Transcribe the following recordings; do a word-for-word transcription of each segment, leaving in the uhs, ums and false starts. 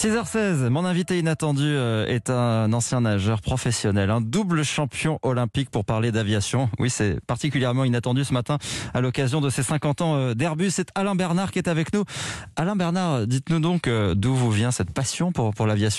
six heures seize, mon invité inattendu est un ancien nageur professionnel, un double champion olympique pour parler d'aviation. Oui, c'est particulièrement inattendu ce matin à l'occasion de ses cinquante ans d'Airbus. C'est Alain Bernard qui est avec nous. Alain Bernard, dites-nous donc d'où vous vient cette passion pour, pour l'aviation ?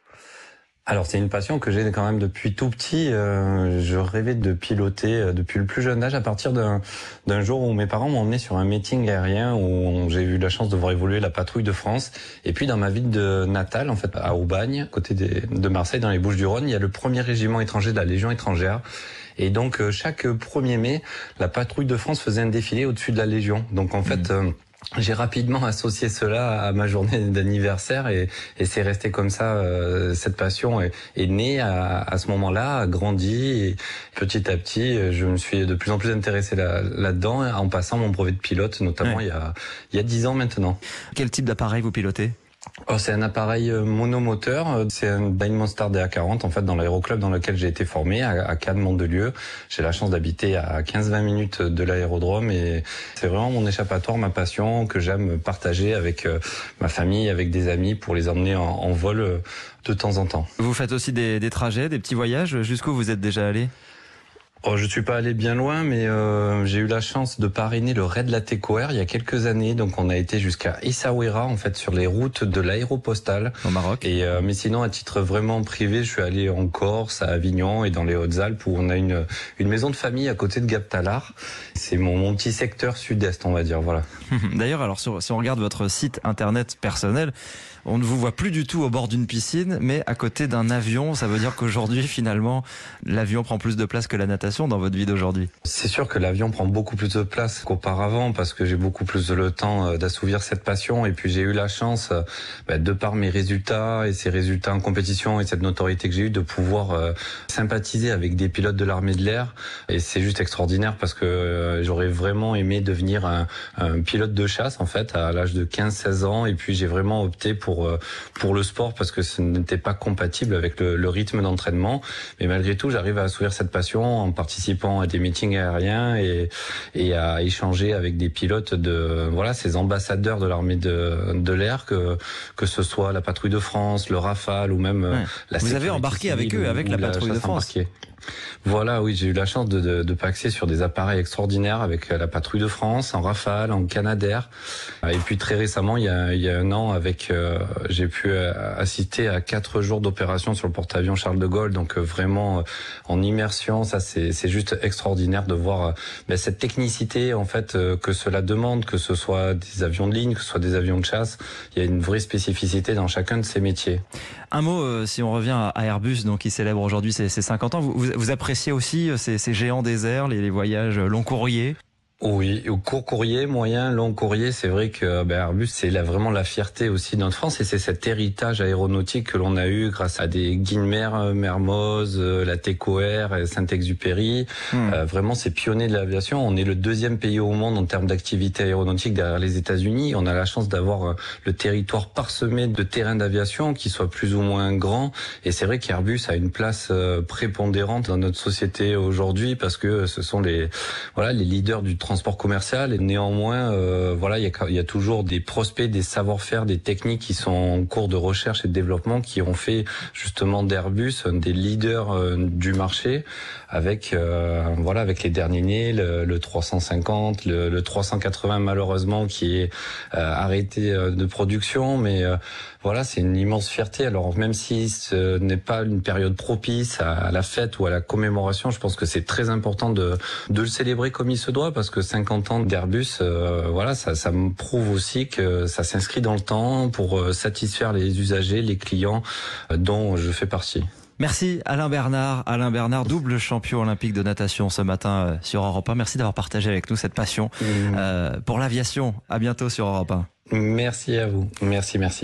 Alors c'est une passion que j'ai quand même depuis tout petit. Euh, je rêvais de piloter depuis le plus jeune âge, à partir d'un, d'un jour où mes parents m'ont emmené sur un meeting aérien où j'ai eu la chance de voir évoluer la patrouille de France. Et puis dans ma ville de natale, en fait, à Aubagne, à côté des, de Marseille, dans les Bouches-du-Rhône, il y a le premier régiment étranger de la Légion étrangère. Et donc chaque premier mai, la patrouille de France faisait un défilé au-dessus de la Légion. Donc en fait... Euh, J'ai rapidement associé cela à ma journée d'anniversaire et, et c'est resté comme ça. Euh, cette passion est, est née à, à ce moment-là, a grandi et petit à petit, je me suis de plus en plus intéressé là, là-dedans en passant mon brevet de pilote, notamment ouais. il y a il y a dix ans maintenant. Quel type d'appareil vous pilotez ? Oh, c'est un appareil monomoteur, c'est un Dynamondstar D A quarante en fait dans l'aéroclub dans lequel j'ai été formé à, à Cannes Mandelieu. J'ai la chance d'habiter à quinze à vingt minutes de l'aérodrome et c'est vraiment mon échappatoire, ma passion que j'aime partager avec ma famille, avec des amis pour les emmener en, en vol de temps en temps. Vous faites aussi des, des trajets, des petits voyages, jusqu'où vous êtes déjà allé ? Oh, je suis pas allé bien loin, mais euh, j'ai eu la chance de parrainer le raid Latécoère il y a quelques années. Donc, on a été jusqu'à Essaouira, en fait, sur les routes de l'aéropostale. Au Maroc. Et euh, mais sinon, à titre vraiment privé, je suis allé en Corse, à Avignon et dans les Hautes-Alpes où on a une une maison de famille à côté de Gap-Talar. C'est mon, mon petit secteur sud-est, on va dire. Voilà. D'ailleurs, alors sur, si on regarde votre site internet personnel, on ne vous voit plus du tout au bord d'une piscine, mais à côté d'un avion. Ça veut dire qu'aujourd'hui, finalement, l'avion prend plus de place que la natation dans votre vie d'aujourd'hui. C'est sûr que l'avion prend beaucoup plus de place qu'auparavant parce que j'ai beaucoup plus le temps d'assouvir cette passion. Et puis j'ai eu la chance, bah, de par mes résultats et ces résultats en compétition et cette notoriété que j'ai eue, de pouvoir euh, sympathiser avec des pilotes de l'armée de l'air. Et c'est juste extraordinaire parce que euh, j'aurais vraiment aimé devenir un, un pilote de chasse en fait à l'âge de quinze à seize ans. Et puis j'ai vraiment opté pour Pour, pour le sport parce que ce n'était pas compatible avec le, le rythme d'entraînement. Mais malgré tout, j'arrive à assouvir cette passion en participant à des meetings aériens et, et à échanger avec des pilotes de, voilà, ces ambassadeurs de l'armée de, de l'air, que, que ce soit la patrouille de France, le Rafale ou même ouais. la Vous avez embarqué avec eux, avec la patrouille de France. Embarquée. Voilà, oui, j'ai eu la chance de, de, de paxer sur des appareils extraordinaires avec la patrouille de France, en Rafale, en Canadair. Et puis très récemment, il y a, il y a un an, avec, euh, j'ai pu assister à quatre jours d'opération sur le porte-avions Charles de Gaulle. Donc euh, vraiment euh, en immersion, ça c'est, c'est juste extraordinaire de voir euh, ben, cette technicité en fait euh, que cela demande, que ce soit des avions de ligne, que ce soit des avions de chasse. Il y a une vraie spécificité dans chacun de ces métiers. Un mot, euh, si on revient à Airbus, donc qui célèbre aujourd'hui ses, ses cinquante ans. Vous, vous, vous appréciez aussi ces, ces géants des airs, les, les voyages long courriers ? Oui, au court courrier, moyen, long courrier, c'est vrai que ben, Airbus, c'est là, vraiment la fierté aussi de notre France et c'est cet héritage aéronautique que l'on a eu grâce à des Guinmer, Mermoz, Latécoère, Saint-Exupéry. Mmh. Euh, vraiment, c'est pionnier de l'aviation. On est le deuxième pays au monde en termes d'activité aéronautique derrière les États-Unis. On a la chance d'avoir le territoire parsemé de terrains d'aviation qui soient plus ou moins grands. Et c'est vrai qu'Airbus a une place prépondérante dans notre société aujourd'hui parce que ce sont les, voilà, les leaders du transport commercial et néanmoins euh, voilà il y a, il y a toujours des prospects, des savoir-faire, des techniques qui sont en cours de recherche et de développement qui ont fait justement d'Airbus un des leaders euh, du marché avec euh, voilà avec les derniers nés, le, le trois cent cinquante, le, le trois cent quatre-vingts malheureusement qui est euh, arrêté euh, de production, mais euh, voilà c'est une immense fierté. Alors même si ce n'est pas une période propice à, à la fête ou à la commémoration, je pense que c'est très important de de le célébrer comme il se doit parce que cinquante ans d'Airbus, euh, voilà, ça, ça me prouve aussi que ça s'inscrit dans le temps pour euh, satisfaire les usagers, les clients euh, dont je fais partie. Merci Alain Bernard. Alain Bernard, double champion olympique de natation ce matin sur Europe un. Merci d'avoir partagé avec nous cette passion mmh. euh, pour l'aviation. À bientôt sur Europe un. Merci à vous. Merci, merci.